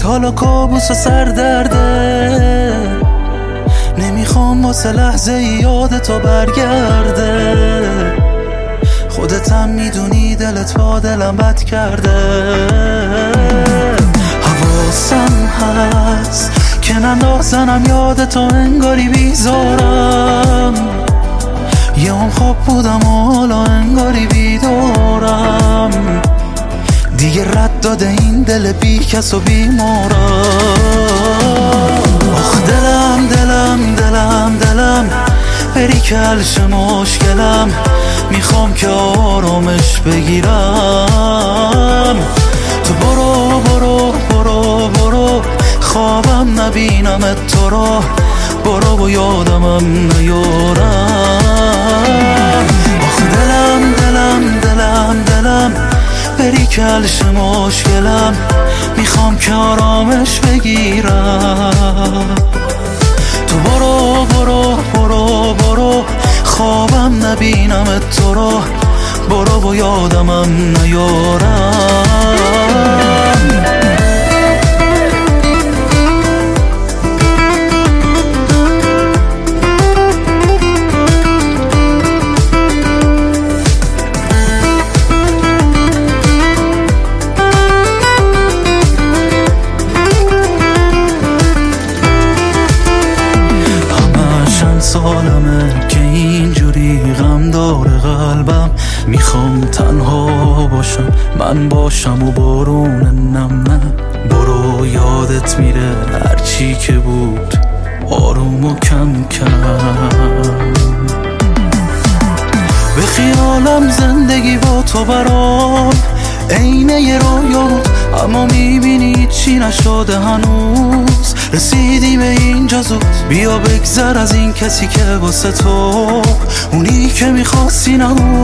حالا کابوس و سردرده، نمیخوام واسه لحظه یاد تو برگرده. خودتم میدونی دلت با دلم بد کرده. حواسم هست که نندازنم یاد تو انگاری بیزارم. یه هم خواب بودم و حالا انگاری بیدارم. دیگه رد داده این دل بی کس و بیمارم. آخ دلم دلم دلم دلم، بری کلش مشکلم. میخوام که آرامش بگیرم. تو برو برو برو برو، خوابم نبینم تو رو. برو و یادمم نیارم. آخ دلم دلم دلم دلم، بری کلش مشکلم. میخوام که آرامش بگیرم. تو برو برو برو برو، خوابم نبینم تو رو. برو و یادمم نیارم. سالمه که اینجوری غم داره قلبم. میخوام تنها باشم، من باشم و بارون نم نه. برو یادت میره هرچی که بود آروم و کم کم. به خیالم زندگی با تو برام عینه یه رویا بود، اما میبینی چی نشده هنوز. رسیدیم اینجا زود، بیا بگذر از این کسی که واسه تو اونی که میخواستی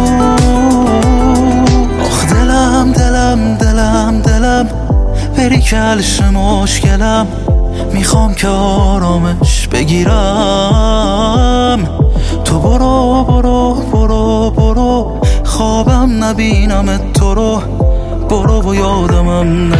نبود. آخ دلم دلم دلم دلم، بری کلش مشکلم. میخوام که آرامش بگیرم. تو برو برو برو برو، خوابم نبینم تو رو. برو و یادمم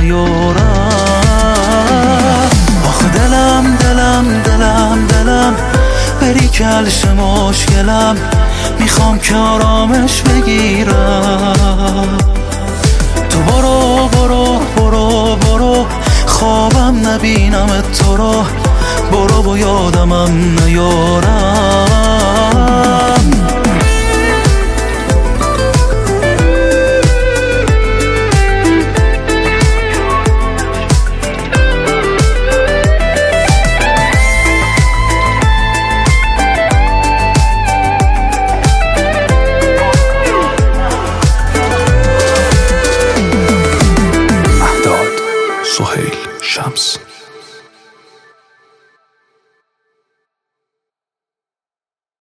نیارم. آخ دلم دلم دلم دلم، بری کلش مشکلم. میخوام که آرامش بگیرم. تو برو برو برو برو، خوابم نبینم تو رو. برو و یادمم نیارم.